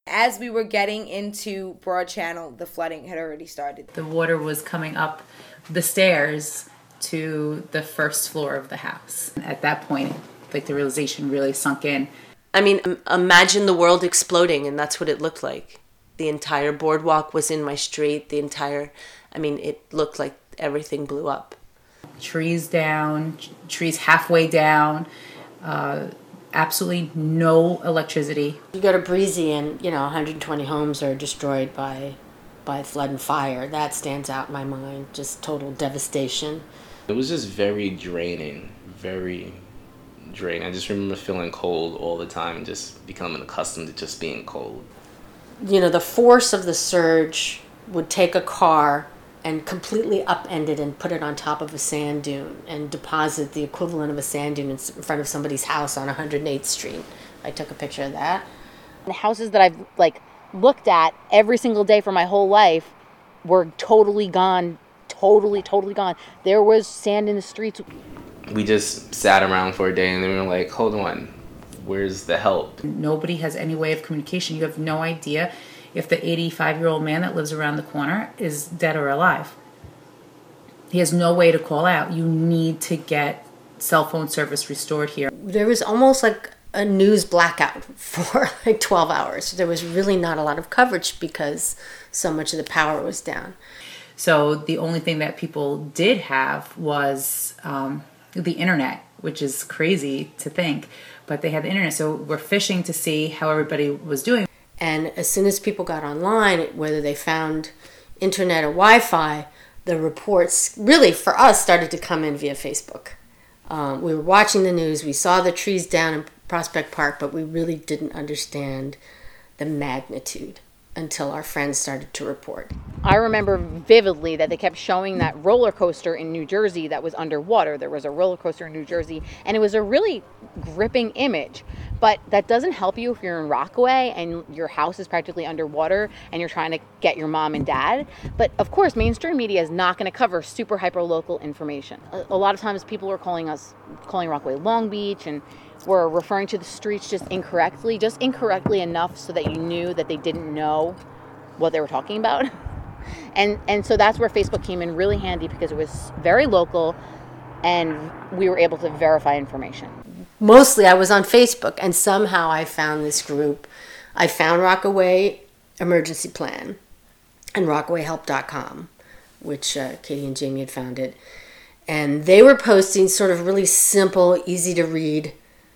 As we were getting into Broad Channel, the flooding had already started. The water was coming up the stairs to the first floor of the house. At that point, like, the realization really sunk in. I mean, imagine the world exploding, and that's what it looked like. The entire boardwalk was in my street. It looked like everything blew up. Trees down, trees halfway down, absolutely no electricity. You go to Breezy and, 120 homes are destroyed by flood and fire. That stands out in my mind, just total devastation. It was just very draining, very draining. I just remember feeling cold all the time and just becoming accustomed to just being cold. The force of the surge would take a car and completely upend it and put it on top of a sand dune and deposit the equivalent of a sand dune in front of somebody's house on 108th Street. I took a picture of that. The houses that I've looked at every single day for my whole life were totally gone, totally gone. There was sand in the streets. We just sat around for a day and then we were like, hold on, where's the help? Nobody has any way of communication. You have no idea if the 85-year-old man that lives around the corner is dead or alive. He has no way to call out. You need to get cell phone service restored here. There was almost like a news blackout for 12 hours. There was really not a lot of coverage because so much of the power was down. So the only thing that people did have was the internet, which is crazy to think, but they had the internet. So we're fishing to see how everybody was doing. And as soon as people got online, whether they found internet or Wi-Fi, the reports really for us started to come in via Facebook. We were watching the news. We saw the trees down in Prospect Park, but we really didn't understand the magnitude until our friends started to report. I remember vividly that they kept showing that roller coaster in New Jersey that was underwater. There was a roller coaster in New Jersey, and it was a really gripping image. But that doesn't help you if you're in Rockaway and your house is practically underwater and you're trying to get your mom and dad. But of course, mainstream media is not going to cover super hyper local information. A lot of times people are calling Rockaway Long Beach, and were referring to the streets just incorrectly enough so that you knew that they didn't know what they were talking about. And so that's where Facebook came in really handy, because it was very local and we were able to verify information. Mostly I was on Facebook, and somehow I found this group. I found Rockaway Emergency Plan and RockawayHelp.com, which Katie and Jamie had founded. And they were posting sort of really simple, easy to read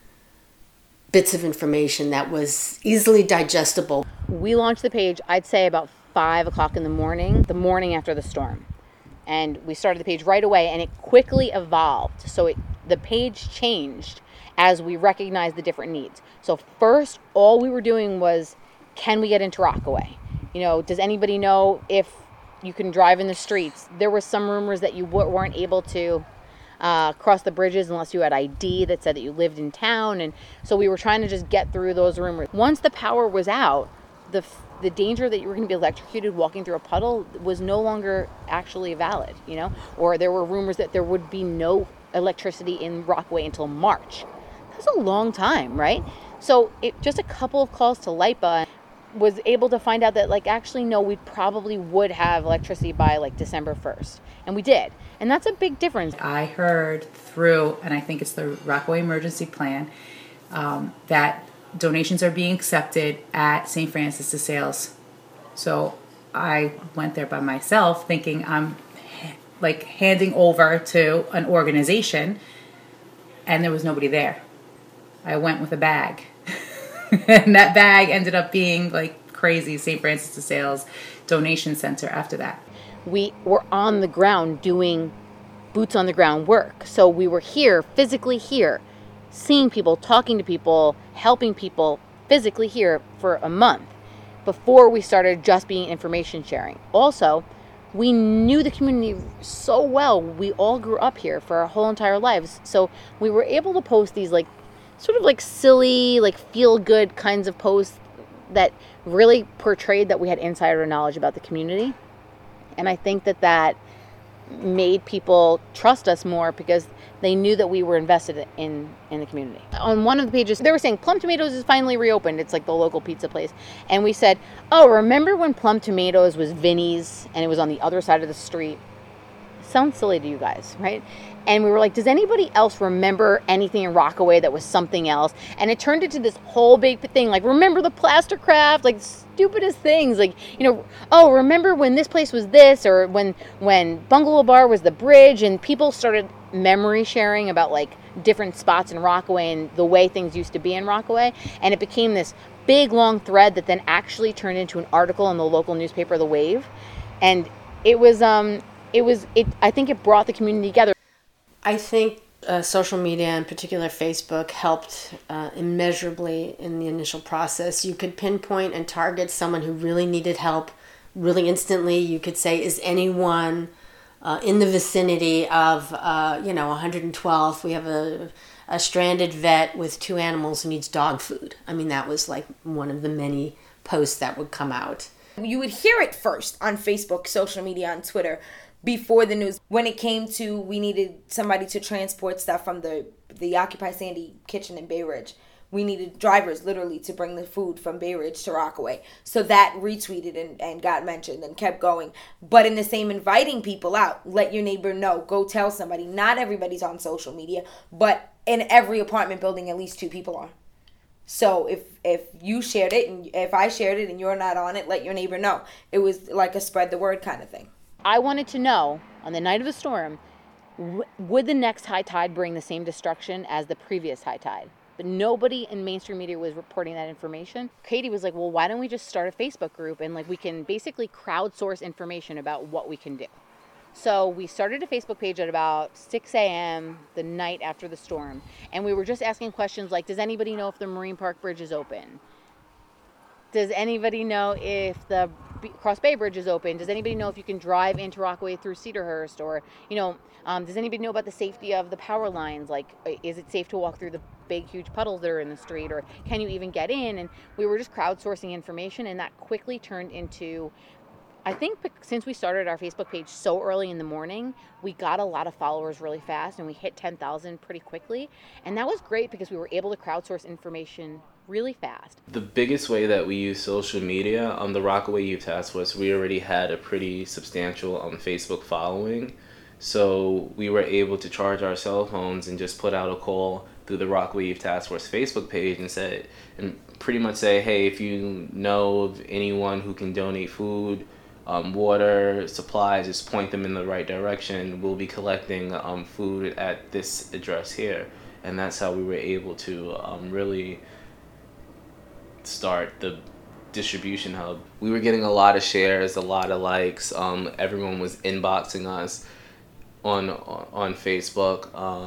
bits of information that was easily digestible. We launched the page, I'd say about 5 o'clock in the morning after the storm. And we started the page right away, and it quickly evolved. So the page changed as we recognized the different needs. So first, all we were doing was, can we get into Rockaway? Does anybody know if you can drive in the streets? There were some rumors that you weren't able to cross the bridges unless you had ID that said that you lived in town. And so we were trying to just get through those rumors. Once the power was out, the danger that you were going to be electrocuted walking through a puddle was no longer actually valid, or there were rumors that there would be no electricity in Rockaway until March. That's a long time, right? So just a couple of calls to LIPA was able to find out that actually no, we probably would have electricity by December 1st. And we did. And that's a big difference. I heard through, and I think it's the Rockaway Emergency Plan, that donations are being accepted at St. Francis de Sales. So I went there by myself thinking I'm handing over to an organization, and there was nobody there. I went with a bag. And that bag ended up being crazy St. Francis de Sales donation center after that. We were on the ground doing boots on the ground work. So we were here, physically here, seeing people, talking to people, helping people physically here for a month before we started just being information sharing. Also, we knew the community so well. We all grew up here for our whole entire lives. So we were able to post these sort of silly, feel-good kinds of posts that really portrayed that we had insider knowledge about the community. And I think that made people trust us more because they knew that we were invested in the community. On one of the pages, they were saying Plum Tomatoes is finally reopened. It's like the local pizza place. And we said, oh, remember when Plum Tomatoes was Vinny's and it was on the other side of the street? Sounds silly to you guys, right? And we were like, does anybody else remember anything in Rockaway that was something else? And it turned into this whole big thing, like, remember the plaster craft, like stupidest things, like, oh, remember when this place was this, or when Bungalow Bar was the bridge, and people started memory sharing about like different spots in Rockaway and the way things used to be in Rockaway, and it became this big long thread that then actually turned into an article in the local newspaper, The Wave, and I think it brought the community together. I think social media, in particular Facebook, helped immeasurably in the initial process. You could pinpoint and target someone who really needed help really instantly. You could say, is anyone in the vicinity of 112th? We have a stranded vet with 2 animals who needs dog food. I mean, that was like one of the many posts that would come out. You would hear it first on Facebook, social media, on Twitter, before the news. When it came to, we needed somebody to transport stuff from the Occupy Sandy kitchen in Bay Ridge. We needed drivers literally to bring the food from Bay Ridge to Rockaway. So that retweeted and got mentioned and kept going. But in the same, inviting people out, let your neighbor know, go tell somebody. Not everybody's on social media, but in every apartment building, at least 2 people are. So if you shared it, and if I shared it and you're not on it, let your neighbor know. It was like a spread the word kind of thing. I wanted to know, on the night of the storm, would the next high tide bring the same destruction as the previous high tide? But nobody in mainstream media was reporting that information. Katie was like, well, why don't we just start a Facebook group and we can basically crowdsource information about what we can do. So we started a Facebook page at about 6 a.m. the night after the storm. And we were just asking questions like, does anybody know if the Marine Park Bridge is open? Does anybody know if the Cross Bay Bridge is open? Does anybody know if you can drive into Rockaway through Cedarhurst? Or, does anybody know about the safety of the power lines? Like, is it safe to walk through the big, huge puddles that are in the street? Or can you even get in? And we were just crowdsourcing information, and that quickly turned into, I think since we started our Facebook page so early in the morning, we got a lot of followers really fast, and we hit 10,000 pretty quickly. And that was great because we were able to crowdsource information really fast. The biggest way that we use social media on the Rockaway Youth Task Force, we already had a pretty substantial Facebook following. So we were able to charge our cell phones and just put out a call through the Rockaway Youth Task Force Facebook page and pretty much say, hey, if you know of anyone who can donate food, water, supplies, just point them in the right direction. We'll be collecting food at this address here. And that's how we were able to really start the distribution hub. We were getting a lot of shares, a lot of likes. Everyone was inboxing us on Facebook.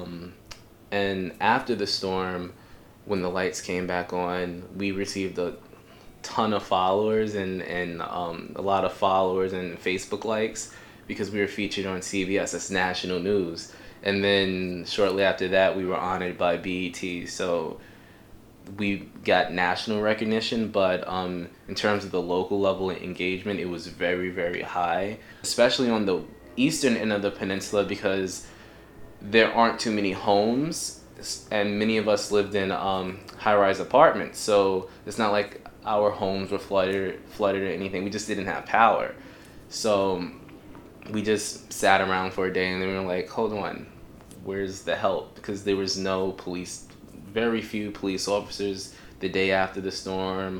And after the storm, when the lights came back on, we received a ton of followers and a lot of followers and Facebook likes because we were featured on CBS as national news. And then shortly after that, we were honored by BET. So we got national recognition, but in terms of the local level of engagement, it was very, very high, especially on the eastern end of the peninsula because there aren't too many homes, and many of us lived in high-rise apartments. So it's not like our homes were flooded or anything. We just didn't have power. So we just sat around for a day, and then we were like, hold on, where's the help? Because there was no police, very few police officers the day after the storm,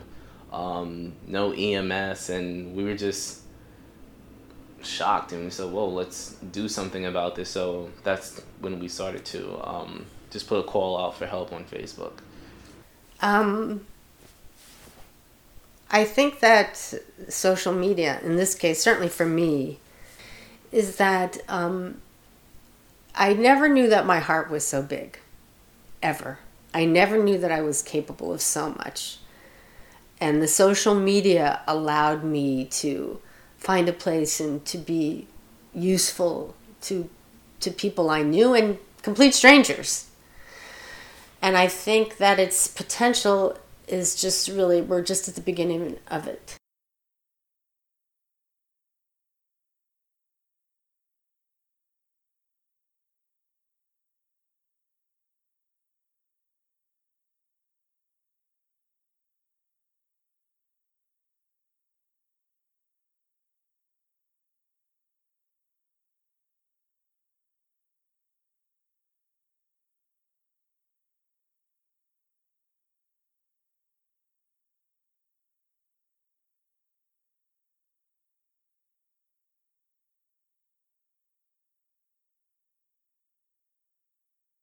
no EMS, and we were just shocked, and we said, whoa, let's do something about this. So that's when we started to just put a call out for help on Facebook. I think that social media, in this case, certainly for me, is that I never knew that my heart was so big, ever. I never knew that I was capable of so much. And the social media allowed me to find a place and to be useful to people I knew and complete strangers. And I think that its potential is just really, we're just at the beginning of it.